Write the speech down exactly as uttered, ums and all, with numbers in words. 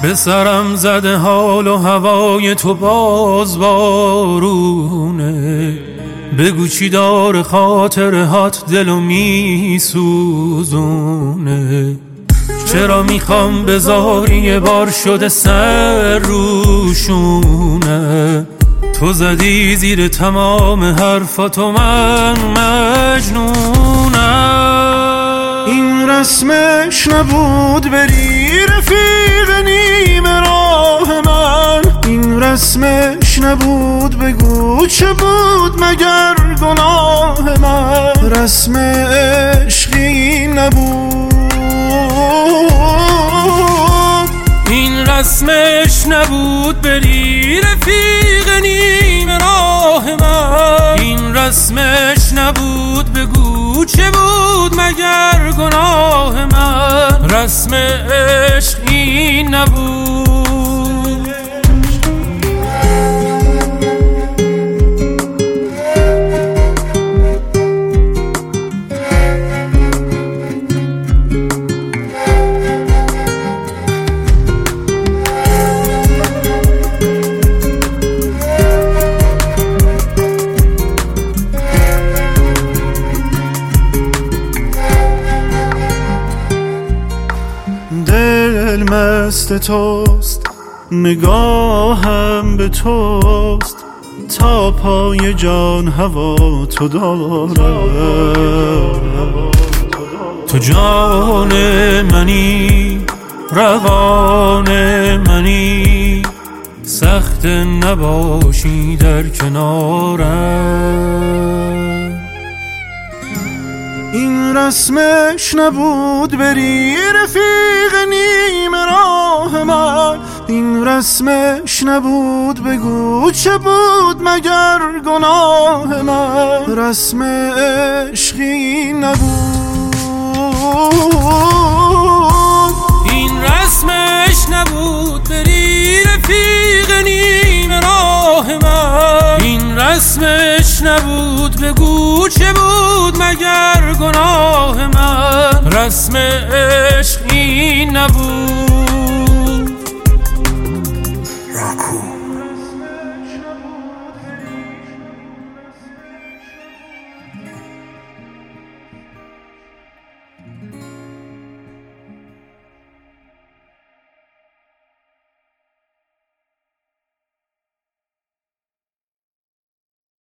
به سرم زده حال و هوای تو باز بارونه. بگو چی داره خاطرهات دلو میسوزونه. چرا میخوام بذاری یه بار شده سر روشونه. تو زدی زیر تمام حرفاتو من مجنونم. این رسمش نبود بری رفیق نیمه راه من. این رسمش نبود بگو چه بود مگر گناه من. رسم عشقی نبود. این رسمش نبود بری رفیق نیمه راه من. این رسمش نبود بگو چه بود مگر گناه من. رسم عشق این نبود. دل مست توست، نگاهم به توست، تا پای جان هوا تو دارم. تو جان منی، روان منی، سخت نباشی در کنارم. این رسمش نبود بری رفیق نیمه راه من. این رسمش نبود بگو چه بود مگر گناه من. رسم عشقی نبود. این رسمش نبود بری رفیق نیمه راه من. این رسمش نبود بگو چه بود مگر گناه من. رسم عشق این نبود.